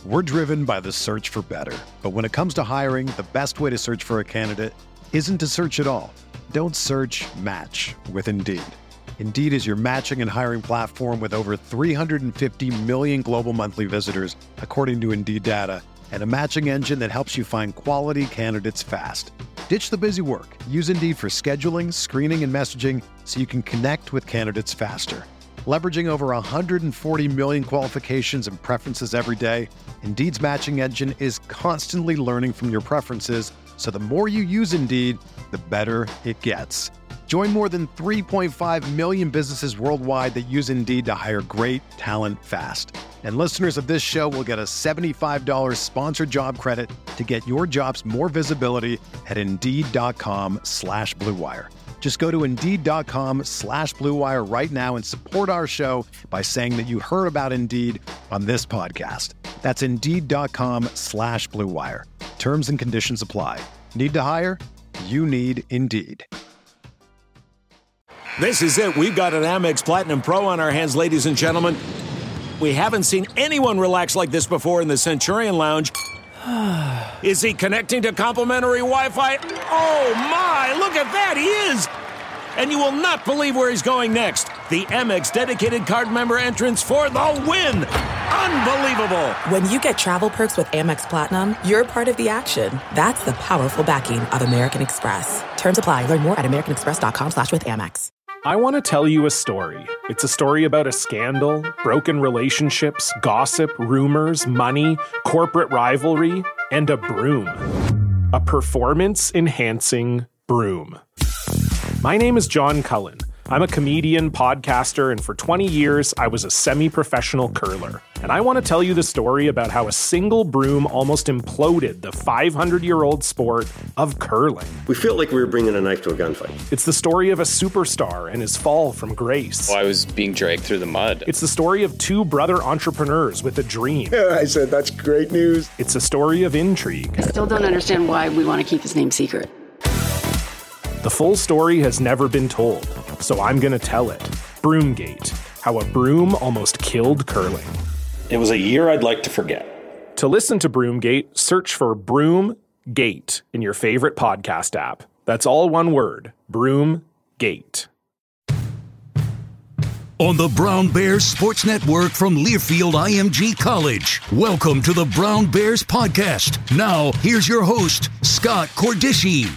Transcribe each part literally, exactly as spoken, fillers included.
We're driven by the search for better. But when it comes to hiring, the best way to search for a candidate isn't to search at all. Don't search, match with Indeed. Indeed is your matching and hiring platform with over three hundred fifty million global monthly visitors, according to Indeed data, and a matching engine that helps you find quality candidates fast. Ditch the busy work. Use Indeed for scheduling, screening, and messaging so you can connect with candidates faster. Leveraging over one hundred forty million qualifications and preferences every day, Indeed's matching engine is constantly learning from your preferences, so the more you use Indeed, the better it gets. Join more than three point five million businesses worldwide that use Indeed to hire great talent fast. And listeners of this show will get a seventy-five dollars sponsored job credit to get your jobs more visibility at Indeed.com slash Blue Wire. Just go to Indeed.com slash Blue Wire right now and support our show by saying that you heard about Indeed on this podcast. That's Indeed.com slash Blue Wire. Terms and conditions apply. Need to hire? You need Indeed. This is it. We've got an Amex Platinum Pro on our hands, ladies and gentlemen. We haven't seen anyone relax like this before in the Centurion Lounge. Is he connecting to complimentary Wi-Fi? Oh, my. Look at that. He is. And you will not believe where he's going next. The Amex dedicated card member entrance for the win. Unbelievable. When you get travel perks with Amex Platinum, you're part of the action. That's the powerful backing of American Express. Terms apply. Learn more at americanexpress.com slash with Amex. I want to tell you a story. It's a story about a scandal, broken relationships, gossip, rumors, money, corporate rivalry, and a broom. A performance-enhancing broom. My name is John Cullen. I'm a comedian, podcaster, and for twenty years, I was a semi-professional curler. And I want to tell you the story about how a single broom almost imploded the five hundred year old sport of curling. We felt like we were bringing a knife to a gunfight. It's the story of a superstar and his fall from grace. Well, I was being dragged through the mud. It's the story of two brother entrepreneurs with a dream. Yeah, I said, that's great news. It's a story of intrigue. I still don't understand why we want to keep his name secret. The full story has never been told, so I'm going to tell it. Broomgate, how a broom almost killed curling. It was a year I'd like to forget. To listen to Broomgate, search for Broomgate in your favorite podcast app. That's all one word, Broomgate. On the Brown Bears Sports Network from Learfield I M G College. Welcome to the Brown Bears Podcast. Now, here's your host, Scott Cordischi.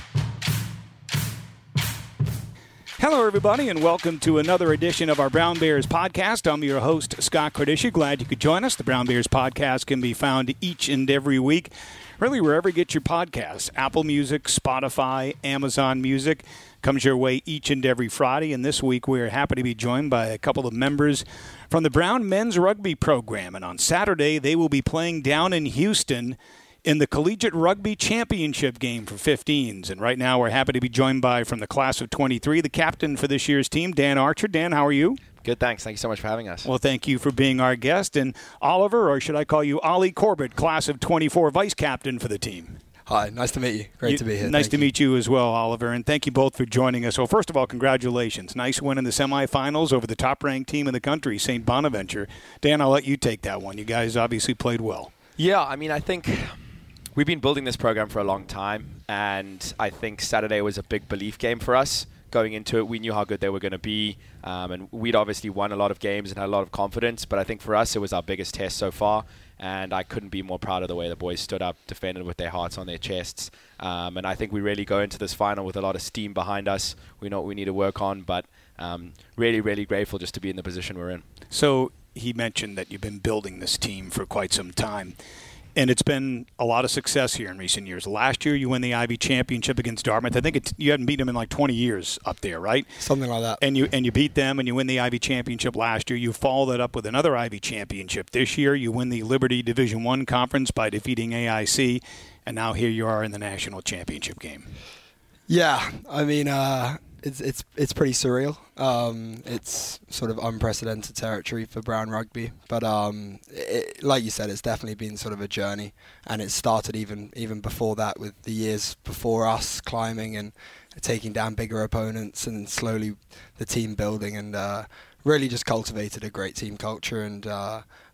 Hello, everybody, and welcome to another edition of our Brown Bears podcast. I'm your host, Scott Cordischi. Glad you could join us. The Brown Bears podcast can be found each and every week, really wherever you get your podcasts. Apple Music, Spotify, Amazon Music comes your way each and every Friday. And this week, we are happy to be joined by a couple of members from the Brown men's rugby program. And on Saturday, they will be playing down in Houston in the Collegiate Rugby Championship game for fifteens. And right now we're happy to be joined by, from the class of twenty-three, the captain for this year's team, Dan Archer. Dan, how are you? Good, thanks. Thank you so much for having us. Well, thank you for being our guest. And Oliver, or should I call you Ollie Corbett, class of twenty-four, vice captain for the team. Hi, nice to meet you. Great you, to be here. Nice thank to you. meet you as well, Oliver. And thank you both for joining us. Well, first of all, congratulations. Nice win in the semifinals over the top-ranked team in the country, Saint Bonaventure. Dan, I'll let you take that one. You guys obviously played well. Yeah, I mean, I think we've been building this program for a long time, and I think Saturday was a big belief game for us. Going into it, we knew how good they were going to be, um, and we'd obviously won a lot of games and had a lot of confidence, but I think for us it was our biggest test so far, and I couldn't be more proud of the way the boys stood up, defended with their hearts on their chests, um, and I think we really go into this final with a lot of steam behind us. We know what we need to work on, but um, really, really grateful just to be in the position we're in. So he mentioned that you've been building this team for quite some time. And it's been a lot of success here in recent years. Last year, you win the Ivy Championship against Dartmouth. I think it, you hadn't beaten them in like twenty years up there, right? Something like that. And you and you beat them, and you win the Ivy Championship last year. You follow that up with another Ivy Championship this year. You win the Liberty Division One Conference by defeating A I C, and now here you are in the National Championship game. Yeah, I mean, uh, it's it's it's pretty surreal. Um, it's sort of unprecedented territory for Brown rugby, but um, it, like you said, it's definitely been sort of a journey, and it started even even before that with the years before us climbing and taking down bigger opponents, and slowly the team building, and uh, really just cultivated a great team culture, and uh,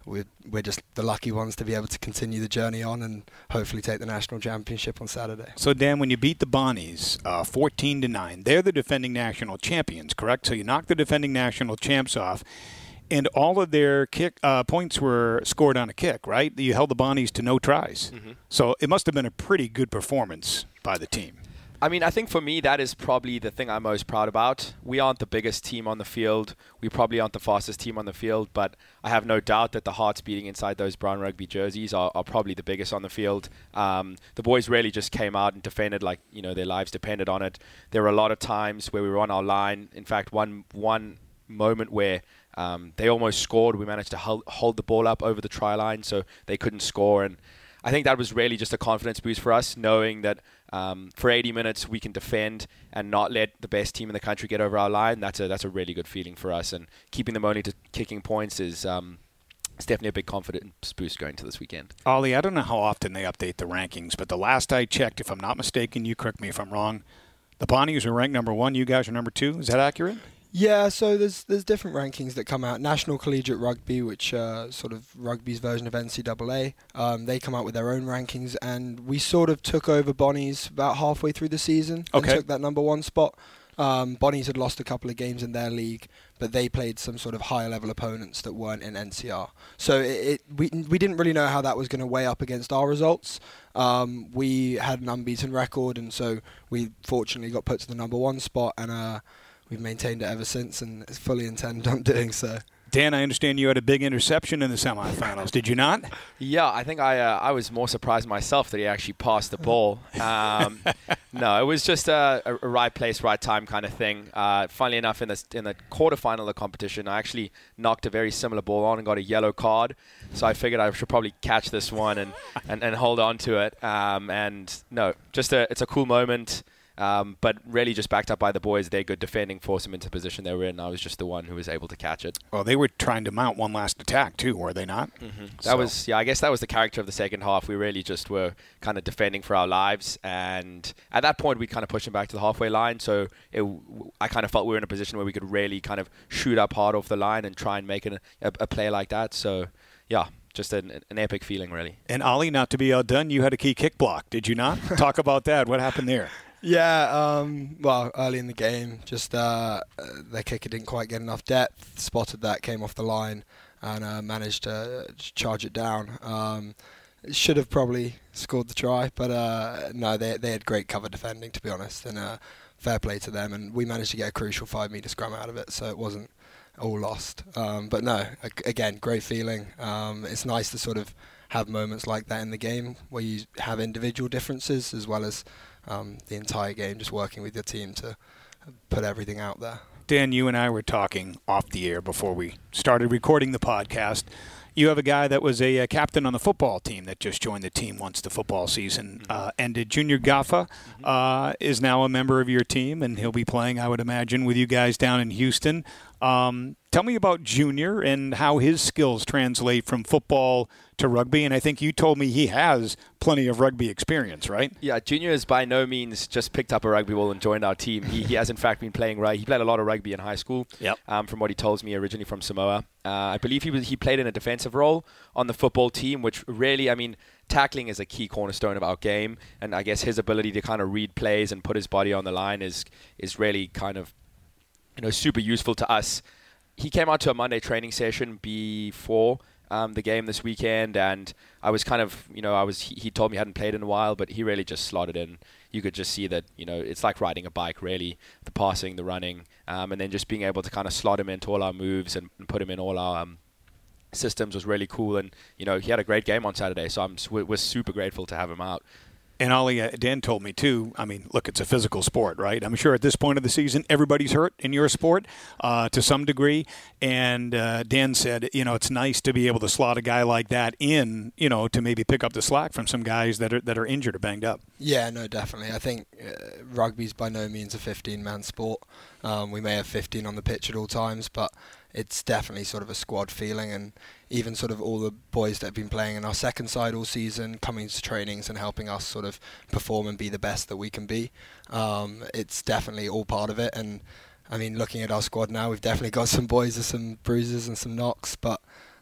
we're, we're just the lucky ones to be able to continue the journey on and hopefully take the national championship on Saturday. So, Dan, when you beat the Bonnies uh, fourteen to nine, they're the defending national champions, correct? So you knocked the defending national champs off, and all of their kick uh, points were scored on a kick, right? You held the Bonnies to no tries. Mm-hmm. So it must have been a pretty good performance by the team. I mean, I think for me, that is probably the thing I'm most proud about. We aren't the biggest team on the field. We probably aren't the fastest team on the field, but I have no doubt that the hearts beating inside those brown rugby jerseys are, are probably the biggest on the field. Um, the boys really just came out and defended like, you know, their lives depended on it. There were a lot of times where we were on our line. In fact, one one moment where um, they almost scored. We managed to hold, hold the ball up over the try line so they couldn't score. And I think that was really just a confidence boost for us, knowing that um, for eighty minutes we can defend and not let the best team in the country get over our line. That's a that's a really good feeling for us. And keeping them only to kicking points is um, it's definitely a big confidence boost going to this weekend. Ollie, I don't know how often they update the rankings, but the last I checked, if I'm not mistaken, you correct me if I'm wrong, the Bonnies are ranked number one. You guys are number two. Is that accurate? Yeah, so there's there's different rankings that come out. National Collegiate Rugby, which uh, sort of rugby's version of N C double A, um, they come out with their own rankings, and we sort of took over Bonnies about halfway through the season okay. and took that number one spot. Um, Bonnies had lost a couple of games in their league, but they played some sort of higher level opponents that weren't in N C R. So it, it we we didn't really know how that was going to weigh up against our results. Um, we had an unbeaten record, and so we fortunately got put to the number one spot, and uh, we've maintained it ever since, and fully intend on doing so. Dan, I understand you had a big interception in the semifinals. Did you not? Yeah, I think I uh, I was more surprised myself that he actually passed the ball. Um, no, it was just a, a right place, right time kind of thing. Uh, funnily enough, in the in the quarterfinal of the competition, I actually knocked a very similar ball on and got a yellow card. So I figured I should probably catch this one and, and, and hold on to it. Um, and no, just a it's a cool moment. Um, but really just backed up by the boys. Their good defending forced them into position they were in. I was just the one who was able to catch it. Well, they were trying to mount one last attack too, were they not? Mm-hmm. That so. was, yeah, I guess that was the character of the second half. We really just were kind of defending for our lives. And at that point, we kind of pushed them back to the halfway line. So it, I kind of felt we were in a position where we could really kind of shoot up hard off the line and try and make it a, a play like that. So, yeah. Just an, an epic feeling, really. And Ollie, not to be outdone, you had a key kick block, did you not? Talk about that. What happened there? Yeah, um, well, early in the game, just uh, their kicker didn't quite get enough depth, spotted that, came off the line, and uh, managed to charge it down. Um, should have probably scored the try, but uh, no, they they had great cover defending, to be honest, and uh, fair play to them. And we managed to get a crucial five-metre scrum out of it, so it wasn't all lost. Um, but no, again, great feeling. Um, it's nice to sort of have moments like that in the game where you have individual differences as well as um, the entire game, just working with your team to put everything out there. Dan, you and I were talking off the air before we started recording the podcast. You have a guy that was a, a captain on the football team that just joined the team once the football season uh, ended. Junior Gaffa uh, is now a member of your team, and he'll be playing, I would imagine, with you guys down in Houston. Um, tell me about Junior and how his skills translate from football to rugby. And I think you told me he has plenty of rugby experience, right? Yeah, Junior has by no means just picked up a rugby ball and joined our team. He, he has, in fact, been playing rugby. He played a lot of rugby in high school, yep. um, from what he told me, originally from Samoa. Uh, I believe he was he played in a defensive role on the football team, which really, I mean, tackling is a key cornerstone of our game. And I guess his ability to kind of read plays and put his body on the line is is really kind of, you know, super useful to us. He came out to a Monday training session before um, the game this weekend, and I was kind of, you know, I was. He, he told me he hadn't played in a while, but he really just slotted in. You could just see that, you know, it's like riding a bike, really, the passing, the running, um, and then just being able to kind of slot him into all our moves and, and put him in all our um, systems was really cool. And, you know, he had a great game on Saturday, so I'm we're super grateful to have him out. And Ollie, uh, Dan told me, too, I mean, look, it's a physical sport, right? I'm sure at this point of the season, everybody's hurt in your sport uh, to some degree. And uh, Dan said, you know, it's nice to be able to slot a guy like that in, you know, to maybe pick up the slack from some guys that are that are injured or banged up. Yeah, no, definitely. I think uh, rugby's by no means a fifteen-man sport. Um, we may have fifteen on the pitch at all times, but it's definitely sort of a squad feeling, and even sort of all the boys that have been playing in our second side all season, coming to trainings and helping us sort of perform and be the best that we can be. Um, it's definitely all part of it, and I mean, looking at our squad now, we've definitely got some boys with some bruises and some knocks, but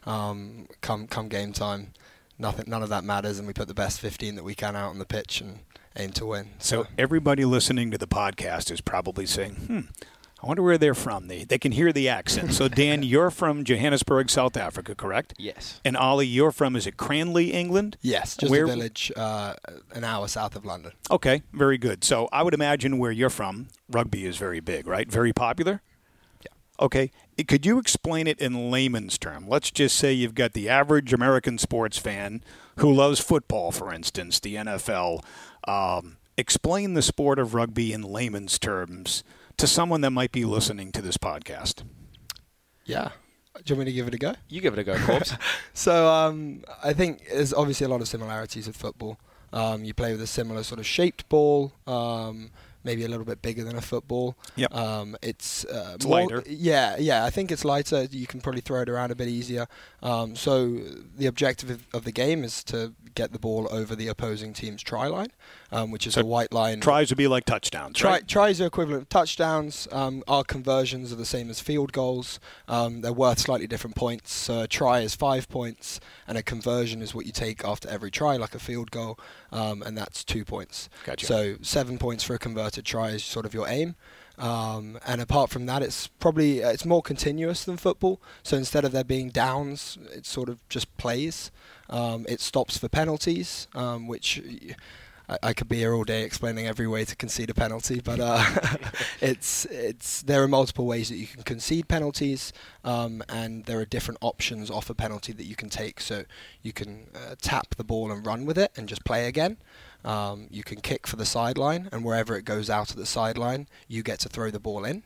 Um, come come game time, nothing, none of that matters, and we put the best fifteen that we can out on the pitch and aim to win. So, so everybody listening to the podcast is probably saying, hmm, I wonder where they're from. They they can hear the accent. So, Dan, you're from Johannesburg, South Africa, correct? Yes. And Ollie, you're from, is it Cranley, England? Yes, just where, a village uh, an hour south of London. Okay, very good. So I would imagine where you're from, rugby is very big, right? Very popular? Yeah. Okay. Could you explain it in layman's term? Let's just say you've got the average American sports fan who loves football, for instance, the N F L. Um, explain the sport of rugby in layman's terms to someone that might be listening to this podcast. Yeah. Do you want me to give it a go? You give it a go, Corbs. so um, I think there's obviously a lot of similarities with football. Um, you play with a similar sort of shaped ball, um, maybe a little bit bigger than a football. Yep. Um, it's uh, it's more, lighter. Yeah, yeah. I think it's lighter. You can probably throw it around a bit easier. Um, so the objective of, of the game is to get the ball over the opposing team's try line, um, which is so a white line. Tries would be like touchdowns, try, right? Tries are equivalent of touchdowns. Um, our conversions are the same as field goals. Um, they're worth slightly different points. So a try is five points, and a conversion is what you take after every try, like a field goal, um, and that's two points. Gotcha. So seven points for a converted try is sort of your aim. Um, and apart from that, it's probably uh, it's more continuous than football. So instead of there being downs, it sort of just plays. Um, it stops for penalties, um, which I, I could be here all day explaining every way to concede a penalty. But uh, it's it's there are multiple ways that you can concede penalties, um, and there are different options off a penalty that you can take. So you can uh, tap the ball and run with it and just play again. Um, you can kick for the sideline, and wherever it goes out of the sideline, you get to throw the ball in.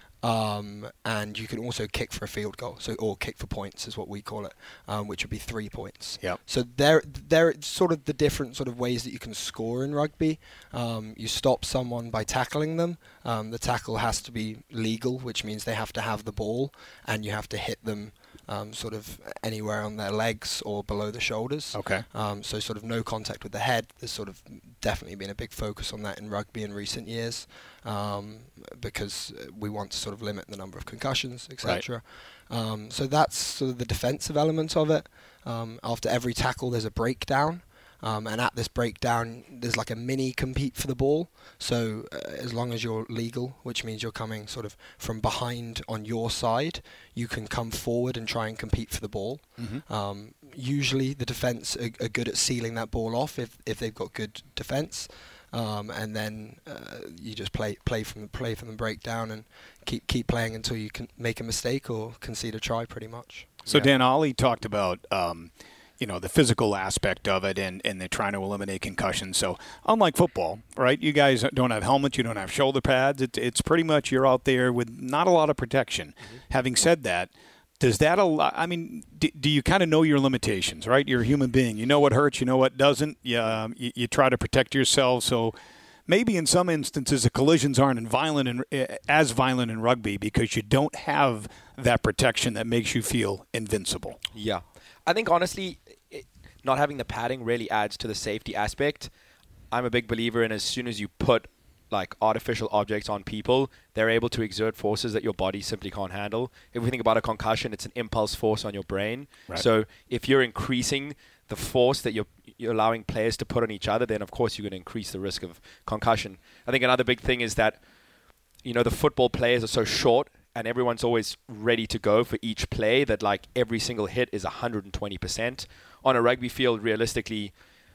Um, and you can also kick for a field goal, so or kick for points is what we call it, um, which would be three points. Yep. So there, there are sort of the different sort of ways that you can score in rugby. Um, you stop someone by tackling them. Um, the tackle has to be legal, which means they have to have the ball, and you have to hit them Um, sort of anywhere on their legs or below the shoulders. Okay. Um, so sort of no contact with the head. There's sort of definitely been a big focus on that in rugby in recent years, um, because we want to sort of limit the number of concussions, et cetera. Right. Um, so that's sort of the defensive element of it. Um, after every tackle, there's a breakdown. Um, and at this breakdown, there's like a mini compete for the ball. So uh, as long as you're legal, which means you're coming sort of from behind on your side, you can come forward and try and compete for the ball. Mm-hmm. Um, usually the defense are, are good at sealing that ball off if, if they've got good defense. Um, and then uh, you just play play from the play from the breakdown and keep keep playing until you can make a mistake or concede a try, pretty much. So yeah. Dan, Ollie talked about um, you know, the physical aspect of it, and, and they're trying to eliminate concussions. So unlike football, right, you guys don't have helmets, you don't have shoulder pads. It, it's pretty much you're out there with not a lot of protection. Mm-hmm. Having said that, does that allow, I mean, do, do you kind of know your limitations, right? You're a human being. You know what hurts, you know what doesn't. You, um, you, you try to protect yourself. So maybe in some instances the collisions aren't violent in, uh, as violent in rugby because you don't have that protection that makes you feel invincible. Yeah. I think, honestly, it, not having the padding really adds to the safety aspect. I'm a big believer in as soon as you put like artificial objects on people, they're able to exert forces that your body simply can't handle. If we think about a concussion, it's an impulse force on your brain. Right. So if you're increasing the force that you're, you're allowing players to put on each other, then of course you're going to increase the risk of concussion. I think another big thing is that, you know, the football players are so short, and everyone's always ready to go for each play that like every single hit is one hundred twenty percent. On a rugby field, realistically,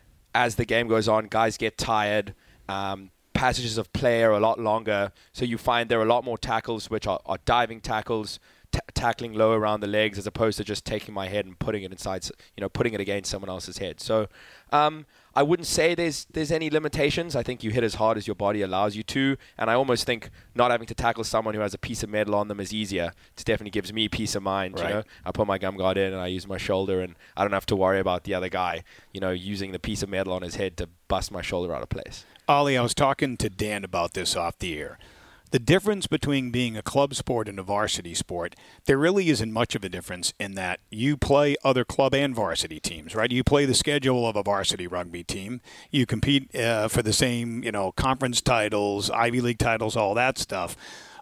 as the game goes on, guys get tired. Um, passages of play are a lot longer. So you find there are a lot more tackles which are, are diving tackles, t- tackling low around the legs as opposed to just taking my head and putting it inside, you know, putting it against someone else's head. So um, I wouldn't say there's there's any limitations. I think you hit as hard as your body allows you to. And I almost think not having to tackle someone who has a piece of metal on them is easier. It definitely gives me peace of mind. Right. You know, I put my gum guard in and I use my shoulder, and I don't have to worry about the other guy, you know, using the piece of metal on his head to bust my shoulder out of place. Ollie, I was talking to Dan about this off the air. The difference between being a club sport and a varsity sport, there really isn't much of a difference in that you play other club and varsity teams, right? You play the schedule of a varsity rugby team. You compete uh, for the same, you know, conference titles, Ivy League titles, all that stuff.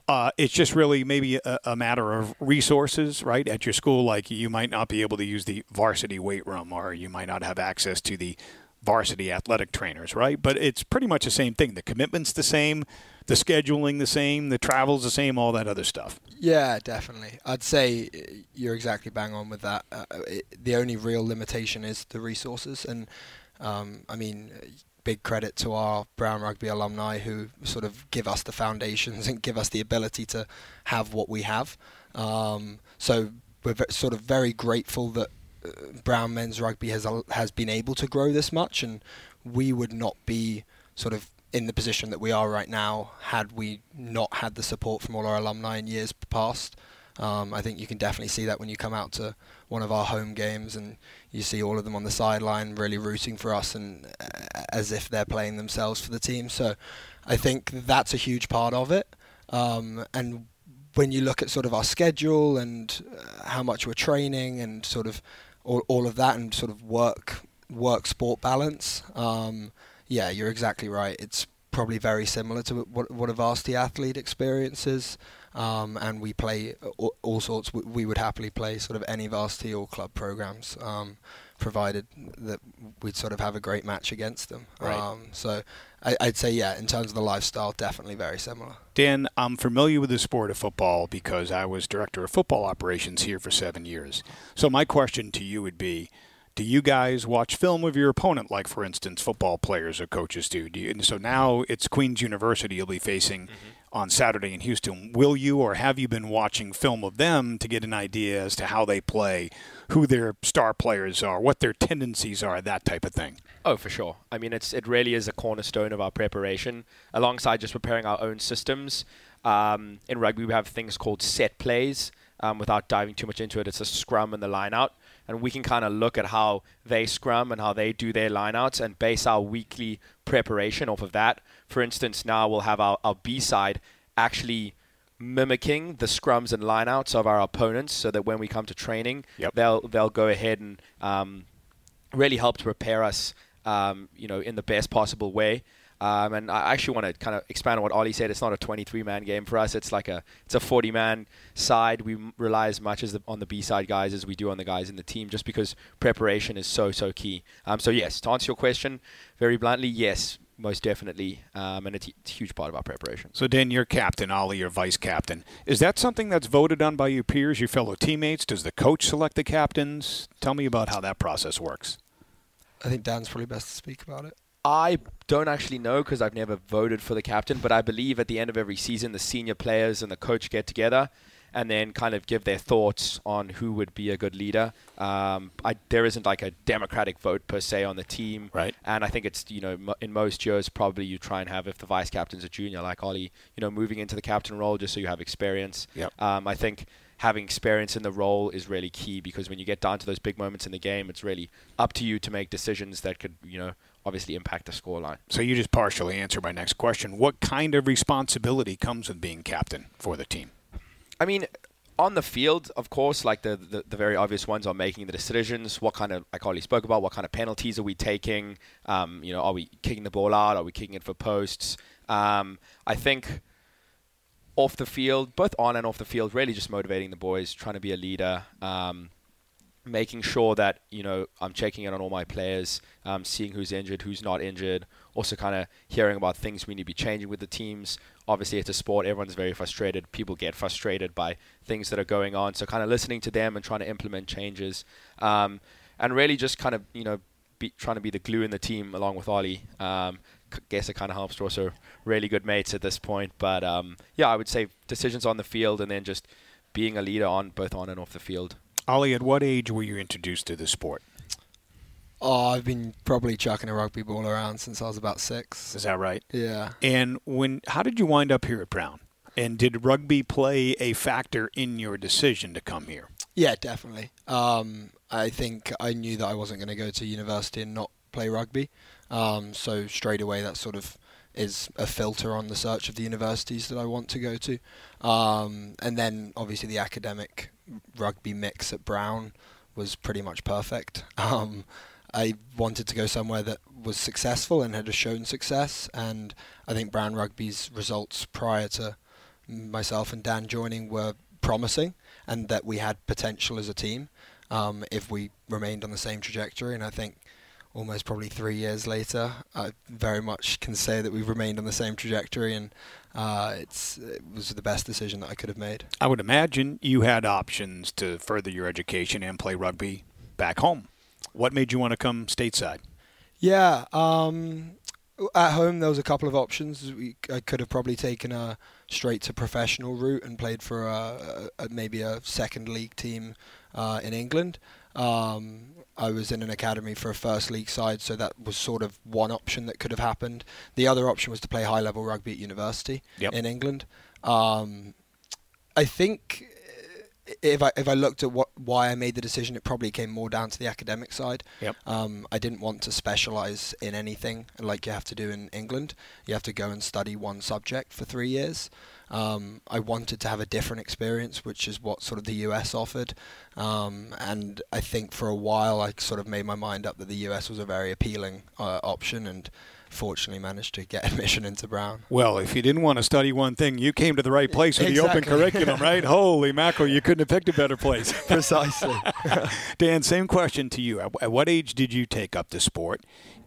Uh, it's just really maybe a, a matter of resources, right? At your school, like you might not be able to use the varsity weight room, or you might not have access to the varsity athletic trainers, right? But it's pretty much the same thing. The commitment's the same, the scheduling the same, the travel's the same, all that other stuff. Yeah, definitely. I'd say you're exactly bang on with that. Uh, it, the only real limitation is the resources. And, um, I mean, big credit to our Brown Rugby alumni who sort of give us the foundations and give us the ability to have what we have. Um, so we're v- sort of very grateful that uh, Brown men's rugby has uh, has been able to grow this much, and we would not be sort of in the position that we are right now had we not had the support from all our alumni in years past. Um, I think you can definitely see that when you come out to one of our home games and you see all of them on the sideline really rooting for us and uh, as if they're playing themselves for the team. So I think that's a huge part of it. Um, and when you look at sort of our schedule and uh, how much we're training and sort of all, all of that and sort of work work sport balance, um, yeah, you're exactly right. It's probably very similar to what, what a varsity athlete experiences. Um, and we play all, all sorts. We, we would happily play sort of any varsity or club programs, um, provided that we'd sort of have a great match against them. Right. Um, so I, I'd say, yeah, in terms of the lifestyle, definitely very similar. Dan, I'm familiar with the sport of football because I was director of football operations here for seven years. So my question to you would be, do you guys watch film of your opponent, like, for instance, football players or coaches do? do you, and so now it's Queen's University you'll be facing mm-hmm. on Saturday in Houston. Will you or have you been watching film of them to get an idea as to how they play, who their star players are, what their tendencies are, that type of thing? Oh, for sure. I mean, it's it really is a cornerstone of our preparation, alongside just preparing our own systems. Um, in rugby, we have things called set plays. Um, without diving too much into it, it's a scrum and the line out. And we can kind of look at how they scrum and how they do their lineouts and base our weekly preparation off of that. For instance, now we'll have our, our B side actually mimicking the scrums and lineouts of our opponents, so that when we come to training, yep. they'll they'll go ahead and um, really help to prepare us, um, you know, in the best possible way. Um, and I actually want to kind of expand on what Ollie said. It's not a twenty-three man game for us. It's like a it's a forty man side. We rely as much as the, on the B side guys as we do on the guys in the team, just because preparation is so so key. Um, so yes, to answer your question very bluntly, yes, most definitely, um, and it's, it's a huge part of our preparation. So Dan, you're captain, Ollie, you're vice captain. Is that something that's voted on by your peers, your fellow teammates? Does the coach select the captains? Tell me about how that process works. I think Dan's probably best to speak about it. I don't actually know because I've never voted for the captain, but I believe at the end of every season, the senior players and the coach get together and then kind of give their thoughts on who would be a good leader. Um, I, there isn't like a democratic vote per se on the team. Right. And I think it's, you know, m- in most years, probably you try and have, if the vice captain's a junior like Ollie, you know, moving into the captain role just so you have experience. Yep. Um, I think having experience in the role is really key, because when you get down to those big moments in the game, it's really up to you to make decisions that could, you know, obviously impact the scoreline. So you just partially answered my next question. What kind of responsibility comes with being captain for the team? I mean, on the field, of course, like the, the, the very obvious ones are making the decisions. What kind of, like Ollie spoke about, what kind of penalties are we taking? Um, you know, are we kicking the ball out? Are we kicking it for posts? Um, I think off the field, both on and off the field, really just motivating the boys, trying to be a leader, um, making sure that, you know, I'm checking in on all my players, um, seeing who's injured, who's not injured, also kind of hearing about things we need to be changing with the teams. Obviously, it's a sport. Everyone's very frustrated. People get frustrated by things that are going on. So kind of listening to them and trying to implement changes. Um, and really just kind of, you know, be, trying to be the glue in the team along with Ollie. Um, I guess it kind of helps. We're also really good mates at this point. But, um, yeah, I would say decisions on the field and then just being a leader on both on and off the field. Ollie, at what age were you introduced to the sport? Oh, I've been probably chucking a rugby ball around since I was about six. Is that right? Yeah. And when, how did you wind up here at Brown? And did rugby play a factor in your decision to come here? Yeah, definitely. Um, I think I knew that I wasn't going to go to university and not play rugby. Um, so straight away that sort of is a filter on the search of the universities that I want to go to. Um, and then obviously the academic rugby mix at Brown was pretty much perfect. Um, I wanted to go somewhere that was successful and had shown success, and I think Brown Rugby's results prior to myself and Dan joining were promising, and that we had potential as a team um, if we remained on the same trajectory. And I think almost probably three years later, I very much can say that we've remained on the same trajectory, and uh, it's it was the best decision that I could have made. I would imagine you had options to further your education and play rugby back home. What made you want to come stateside? Yeah, um, at home there was a couple of options. We, I could have probably taken a straight to professional route and played for a, a, maybe a second league team uh, in England. Um, I was in an academy for a first league side, so that was sort of one option that could have happened. The other option was to play high level rugby at university yep. in England. Um, I think if I if I looked at what why I made the decision, it probably came more down to the academic side. Yep. Um, I didn't want to specialise in anything like you have to do in England. You have to go and study one subject for three years. Um, I wanted to have a different experience, which is what sort of the U S offered. Um, and I think for a while I sort of made my mind up that the U S was a very appealing uh, option, and fortunately managed to get admission into Brown. Well, if you didn't want to study one thing, you came to the right place with exactly. the open curriculum, right? Holy mackerel, you couldn't have picked a better place. Precisely. Dan, same question to you. At what age did you take up the sport?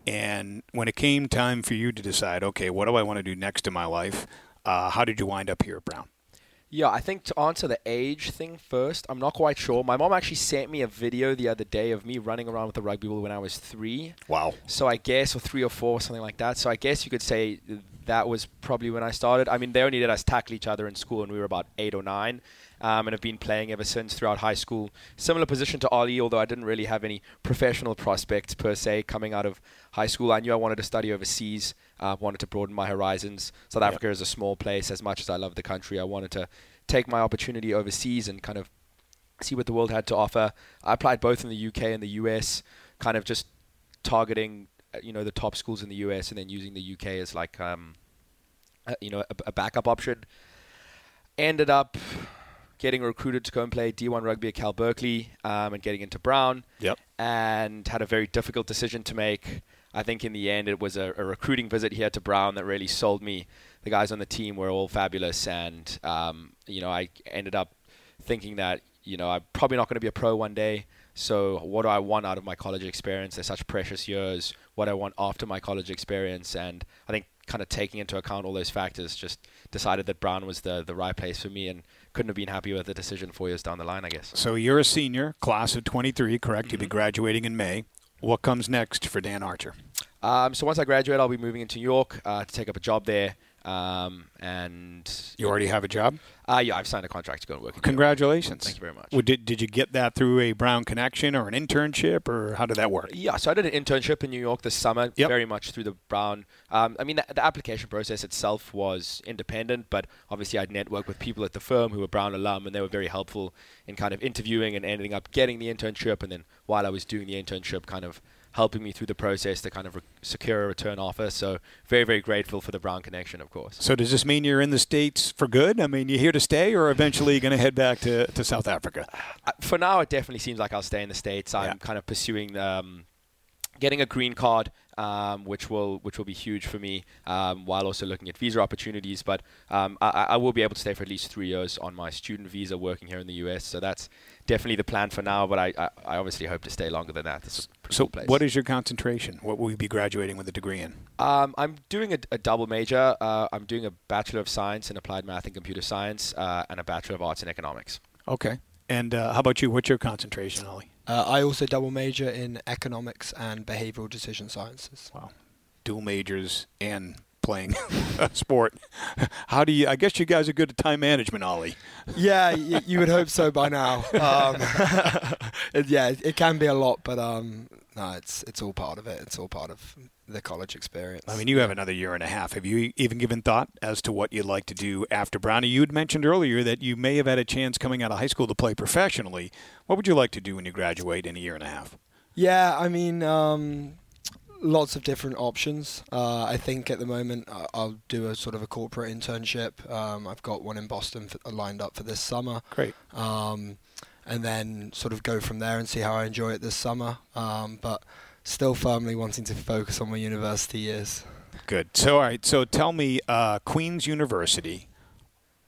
And when it came time for you to decide, okay, what do I want to do next in my life? Uh, how did you wind up here at Brown? Yeah, I think to answer the age thing first, I'm not quite sure. My mom actually sent me a video the other day of me running around with a rugby ball when I was three. Wow. So I guess, or three or four, something like that. So I guess you could say that was probably when I started. I mean, they only did us tackle each other in school when we were about eight or nine. Um, and have been playing ever since throughout high school. Similar position to Ollie, although I didn't really have any professional prospects per se coming out of high school. I knew I wanted to study overseas, uh, wanted to broaden my horizons. South Africa yep. is a small place. As much as I love the country, I wanted to take my opportunity overseas and kind of see what the world had to offer. I applied both in the U K and the U S, kind of just targeting, you know, the top schools in the U S and then using the U K as like, um, a, you know, a, a backup option. Ended up getting recruited to go and play D one rugby at Cal Berkeley um, and getting into Brown. Yep. And had a very difficult decision to make. I think in the end it was a, a recruiting visit here to Brown that really sold me. The guys on the team were all fabulous, and um, you know, I ended up thinking that, you know, I'm probably not going to be a pro one day. So what do I want out of my college experience? They're such precious years. What I want after my college experience, and I think kind of taking into account all those factors, just decided that Brown was the the right place for me, and couldn't have been happy with the decision four years down the line, I guess. So you're a senior, class of twenty-three, correct? Mm-hmm. You'll be graduating in May. What comes next for Dan Archer? Um, so once I graduate, I'll be moving into New York uh, to take up a job there. Um, and you already have a job? Uh, yeah, I've signed a contract to go and work. Congratulations. Thank you very much. Well, did, did you get that through a Brown connection or an internship, or how did that work? Yeah, so I did an internship in New York this summer, yep. very much through the Brown. Um, I mean, the, the application process itself was independent, but obviously I'd networked with people at the firm who were Brown alum, and they were very helpful in kind of interviewing and ending up getting the internship. And then while I was doing the internship, kind of helping me through the process to kind of re- secure a return offer. So very, very grateful for the Brown connection, of course. So does this mean you're in the States for good? I mean, you're here to stay, or eventually you're going to head back to, to South Africa? Uh, for now, it definitely seems like I'll stay in the States. I'm yeah. kind of pursuing um, getting a green card, um, which will which will be huge for me, um, while also looking at visa opportunities. But um, I, I will be able to stay for at least three years on my student visa working here in the U S. So that's definitely the plan for now, but I, I, I obviously hope to stay longer than that. This is a pretty so cool place. What is your concentration? What will you be graduating with a degree in? Um, I'm doing a, a double major. Uh, I'm doing a Bachelor of Science in Applied Math and Computer Science uh, and a Bachelor of Arts in Economics. Okay. And uh, how about you? What's your concentration, Ollie? Uh, I also double major in Economics and Behavioral Decision Sciences. Wow. Dual majors and playing sport. How do you, I guess you guys are good at time management, Ollie. Yeah, y- you would hope so by now. Um, it, yeah, it, it can be a lot, but um, no, it's it's all part of it. It's all part of the college experience. I mean, you have another year and a half. Have you even given thought as to what you'd like to do after Brownie? You had mentioned earlier that you may have had a chance coming out of high school to play professionally. What would you like to do when you graduate in a year and a half? Yeah, I mean, um, lots of different options. Uh, I think at the moment uh, I'll do a sort of a corporate internship. Um, I've got one in Boston for, uh, lined up for this summer. Great. Um, and then sort of go from there and see how I enjoy it this summer. Um, but still firmly wanting to focus on my university years. Good. So, all right. So tell me, uh, Queen's University,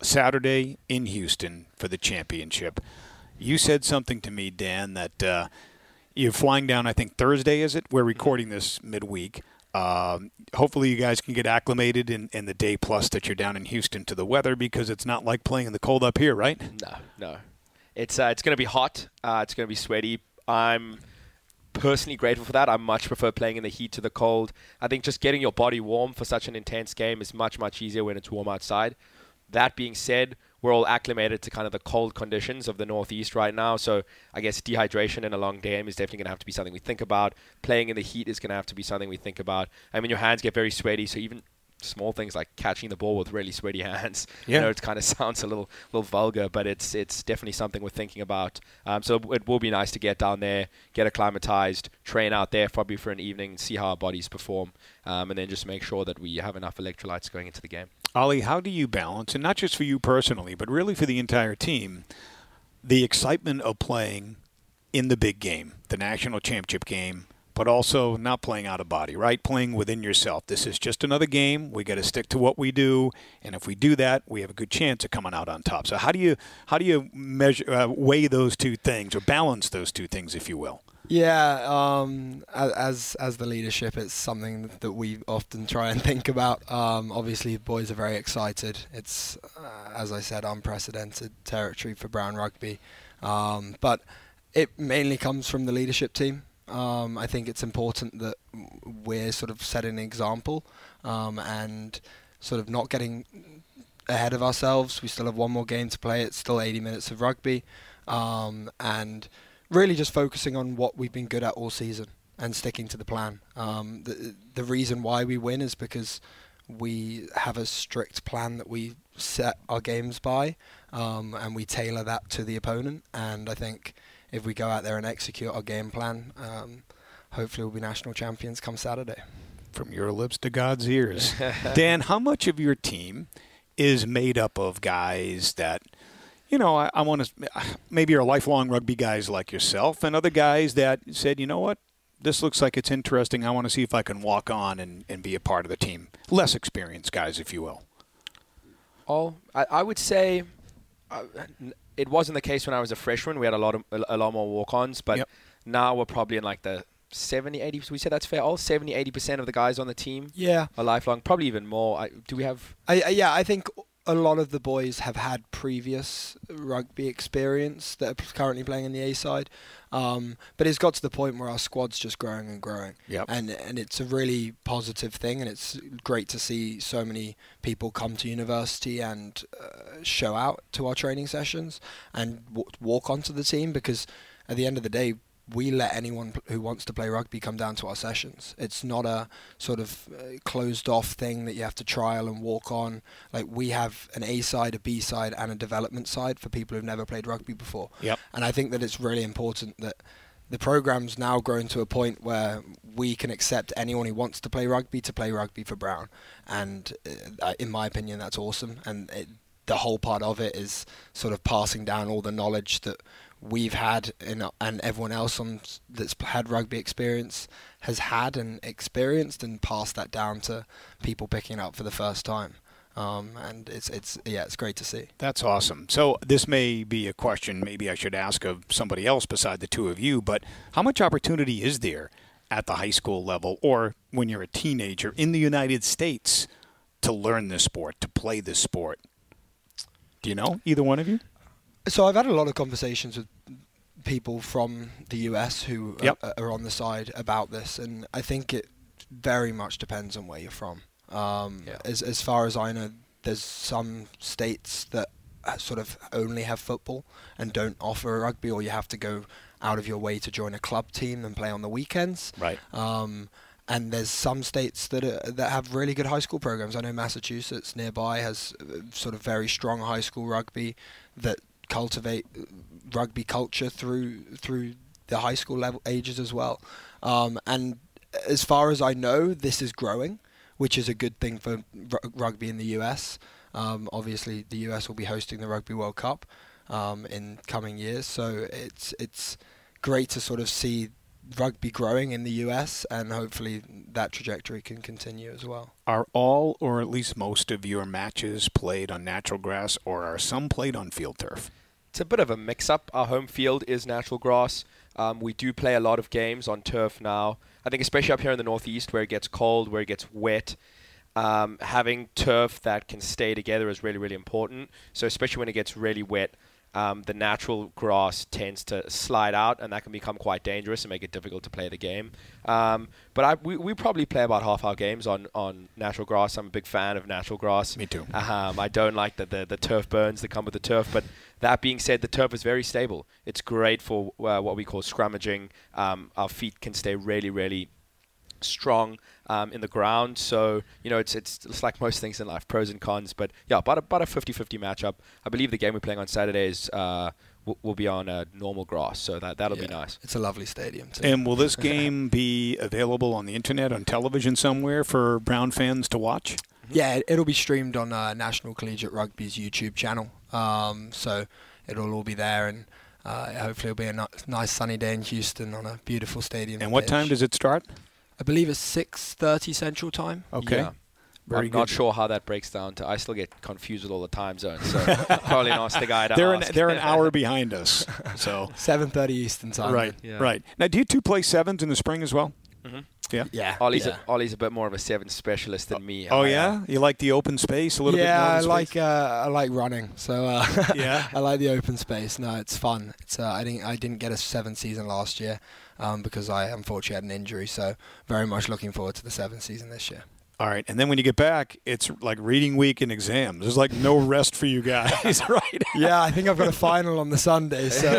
Saturday in Houston for the championship. You said something to me, Dan, that uh, you're flying down, I think Thursday, is it? We're recording this midweek. Um, hopefully you guys can get acclimated in, in the day plus that you're down in Houston to the weather, because it's not like playing in the cold up here, right? No, no. It's uh, it's going to be hot. Uh, it's going to be sweaty. I'm personally grateful for that. I much prefer playing in the heat to the cold. I think just getting your body warm for such an intense game is much, much easier when it's warm outside. That being said, we're all acclimated to kind of the cold conditions of the Northeast right now. So I guess dehydration in a long game is definitely going to have to be something we think about. Playing in the heat is going to have to be something we think about. I mean, your hands get very sweaty, so even small things like catching the ball with really sweaty hands. Yeah. You know, it kind of sounds a little little vulgar, but it's it's definitely something we're thinking about. Um, so it will be nice to get down there, get acclimatized, train out there probably for an evening, see how our bodies perform, um, and then just make sure that we have enough electrolytes going into the game. Ollie, how do you balance, and not just for you personally, but really for the entire team, the excitement of playing in the big game, the national championship game, but also not playing out of body, right? Playing within yourself. This is just another game. We got to stick to what we do, and if we do that, we have a good chance of coming out on top. So how do you how do you measure uh, weigh those two things, or balance those two things, if you will? Yeah, um, as as the leadership, it's something that we often try and think about. Um, obviously, boys are very excited. It's, uh, as I said, unprecedented territory for Brown Rugby, um, but it mainly comes from the leadership team. Um, I think it's important that we're sort of setting an example um, and sort of not getting ahead of ourselves. We still have one more game to play. It's still eighty minutes of rugby, um, and really just focusing on what we've been good at all season and sticking to the plan. Um, the, the reason why we win is because we have a strict plan that we set our games by, um, and we tailor that to the opponent. And I think if we go out there and execute our game plan, um, hopefully we'll be national champions come Saturday. From your lips to God's ears. Dan, how much of your team is made up of guys that, you know, I, I want to, maybe are lifelong rugby guys like yourself, and other guys that said, you know what, this looks like it's interesting. I want to see if I can walk on and, and be a part of the team. Less experienced guys, if you will. Oh, I, I would say uh, it wasn't the case when I was a freshman. We had a lot of a, a lot more walk-ons, but yep. Now we're probably in like the seventy, eighty, we said that's fair. All seventy, eighty percent of the guys on the team yeah. are lifelong, probably even more. I, do we have? I, I, yeah, I think a lot of the boys have had previous rugby experience that are currently playing in the A side. Um, but it's got to the point where our squad's just growing and growing. Yep. And and it's a really positive thing, and it's great to see so many people come to university and uh, show out to our training sessions and w- walk onto the team, because at the end of the day, we let anyone who wants to play rugby come down to our sessions. It's not a sort of uh, closed-off thing that you have to trial and walk on. Like, we have an A side, a B side, and a development side for people who've never played rugby before. Yep. And I think that it's really important that the program's now grown to a point where we can accept anyone who wants to play rugby to play rugby for Brown. And uh, in my opinion, that's awesome. And it, the whole part of it is sort of passing down all the knowledge that we've had in, and everyone else on, that's had rugby experience has had and experienced, and pass that down to people picking up for the first time. Um, and it's it's yeah, it's great to see. That's awesome. So this may be a question maybe I should ask of somebody else beside the two of you, but how much opportunity is there at the high school level, or when you're a teenager in the United States, to learn this sport, to play this sport? Do you know, either one of you? So I've had a lot of conversations with people from the U S who yep. are, are on the side about this, and I think it very much depends on where you're from. Um, yeah. as, as far as I know, there's some states that sort of only have football and don't offer rugby, or you have to go out of your way to join a club team and play on the weekends. Right. Um, and there's some states that are, that have really good high school programs. I know Massachusetts nearby has sort of very strong high school rugby that cultivate rugby culture through through the high school level ages as well. Um, and as far as I know, this is growing, which is a good thing for r- rugby in the U S. Um, obviously, the U S will be hosting the Rugby World Cup um, in coming years, so it's it's great to sort of see rugby growing in the U S, and hopefully that trajectory can continue as well. Are all, or at least most of your matches played on natural grass, or are some played on field turf? It's a bit of a mix-up. Our home field is natural grass. Um, we do play a lot of games on turf now. I think especially up here in the Northeast where it gets cold, where it gets wet, um, having turf that can stay together is really, really important. So especially when it gets really wet, um, the natural grass tends to slide out, and that can become quite dangerous and make it difficult to play the game. Um, but I, we, we probably play about half our games on, on natural grass. I'm a big fan of natural grass. Me too. Um, I don't like the, the, the turf burns that come with the turf, but that being said, the turf is very stable. It's great for uh, what we call scrummaging. Um, our feet can stay really, really strong um, in the ground. So, you know, it's, it's it's like most things in life, pros and cons. But, yeah, about a, about a fifty-fifty matchup. I believe the game we're playing on Saturdays uh, will, will be on uh, normal grass, so that, that'll yeah, be nice. It's a lovely stadium, too. And will this game be available on the internet, on television somewhere for Brown fans to watch? Yeah, it'll be streamed on uh, National Collegiate Rugby's YouTube channel. Um, so it'll all be there, and uh, hopefully it'll be a no- nice sunny day in Houston on a beautiful stadium. And what pitch. time does it start? I believe it's six thirty Central Time. Okay. Yeah. Very I'm good. not sure how that breaks down to. I still get confused with all the time zones, so probably ask the guy to they're ask. An, they're an hour behind us. So seven thirty Eastern Time. Right, yeah. right. Now, do you two play sevens in the spring as well? Mm-hmm. Yeah. Yeah. Ollie's, yeah. A, Ollie's a bit more of a seven specialist than me. Oh, I, yeah? uh, You like the open space a little yeah, bit more? I than like space? uh, I like running, so uh, yeah, I like the open space. No, it's fun. It's uh, I didn't I didn't get a seven season last year um, because I unfortunately had an injury. So very much looking forward to the seventh season this year. All right, and then when you get back, it's like reading week and exams. There's like no rest for you guys, right? Yeah, I think I've got a final on the Sunday. So,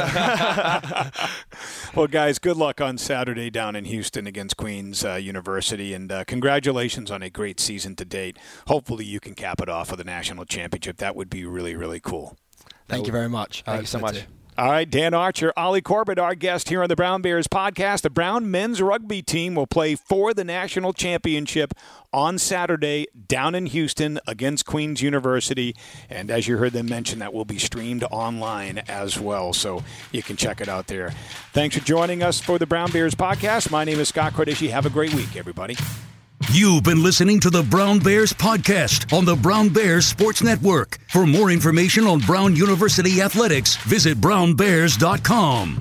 well, guys, good luck on Saturday down in Houston against Queen's uh, University, and uh, congratulations on a great season to date. Hopefully, you can cap it off with a national championship. That would be really, really cool. Thank you very much. Thank you so much. Too. All right, Dan Archer, Ollie Corbett, our guest here on the Brown Bears podcast. The Brown men's rugby team will play for the national championship on Saturday down in Houston against Queen's University. And as you heard them mention, that will be streamed online as well, so you can check it out there. Thanks for joining us for the Brown Bears podcast. My name is Scott Cordischi. Have a great week, everybody. You've been listening to the Brown Bears podcast on the Brown Bears Sports Network. For more information on Brown University athletics, visit brown bears dot com.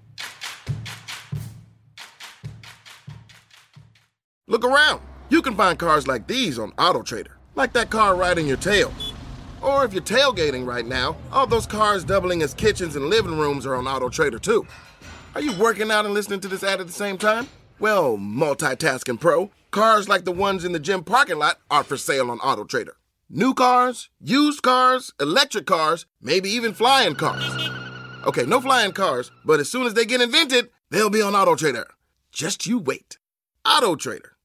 Look around. You can find cars like these on AutoTrader, like that car riding your tail. Or if you're tailgating right now, all those cars doubling as kitchens and living rooms are on AutoTrader too. Are you working out and listening to this ad at the same time? Well, multitasking pro, cars like the ones in the gym parking lot are for sale on AutoTrader. New cars, used cars, electric cars, maybe even flying cars. Okay, no flying cars, but as soon as they get invented, they'll be on AutoTrader. Just you wait. AutoTrader.